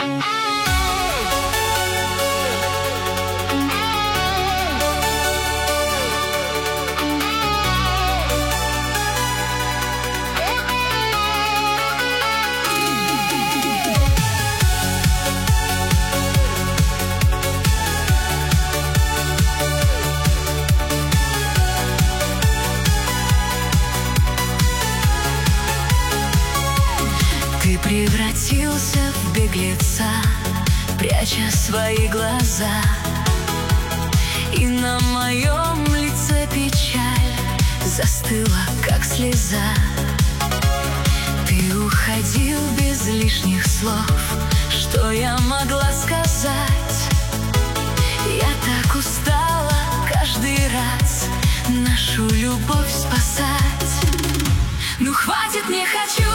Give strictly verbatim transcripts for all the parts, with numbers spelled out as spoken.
Ты превратился в беглеца, пряча свои глаза, и на моем лице печаль застыла, как слеза. Ты уходил без лишних слов, что я могла сказать? Я так устала каждый раз нашу любовь спасать. Ну хватит, не хочу.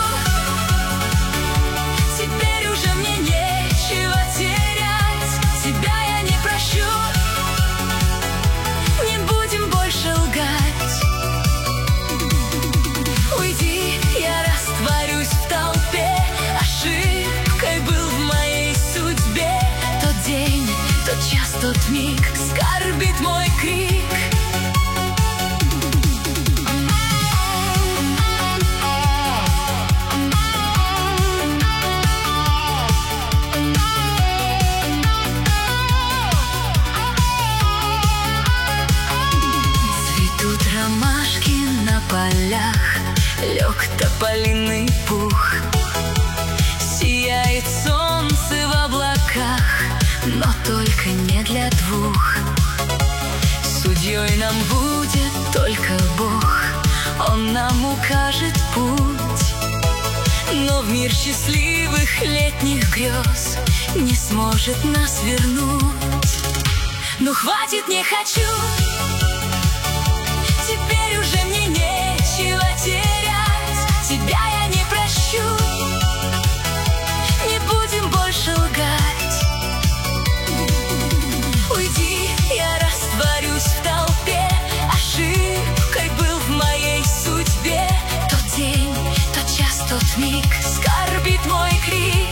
Теперь уже мне нечего терять. Тебя я не прощу. Не будем больше лгать. Уйди, я растворюсь в толпе. Ошибкой был в моей судьбе тот день, тот час, тот миг. Скорбит мой крик. На полях лег тополиный пух, сияет солнце в облаках, но только не для двух. Судьей нам будет только Бог, Он нам укажет путь. Но в мир счастливых летних грез не сможет нас вернуть. Ну хватит, не хочу. Теперь уже мне нечего терять. Тебя я не прощу. Не будем больше лгать. Уйди, я растворюсь в толпе. Ошибкой был в моей судьбе тот день, тот час, тот миг. Скорбит мой крик.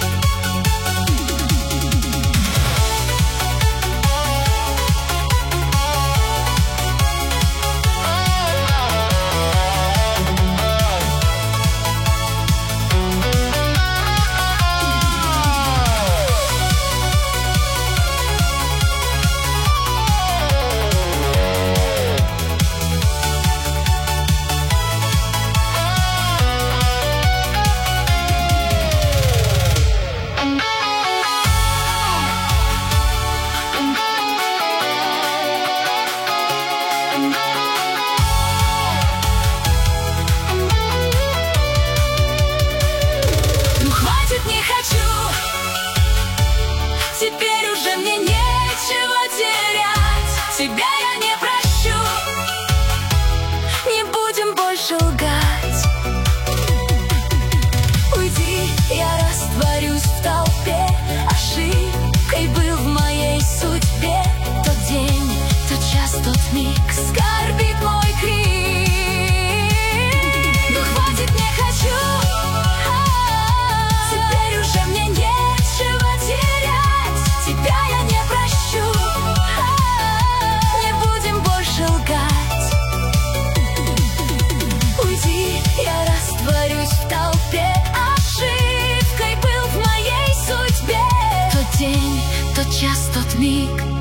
Теперь уже мне нечего терять. Тебя я не прощу. Не будем больше лгать. Уйди, я растворюсь в толпе. Ошибкой был в моей судьбе тот день, тот час, тот миг. Скорбит мой крик. Ну хватит, не хочу. Теперь уже мне нечего терять. Тебя я не прощу. Не будем больше лгать. Уйди, я растворюсь в толпе. Ошибкой был в моей судьбе тот день, тот час, тот миг.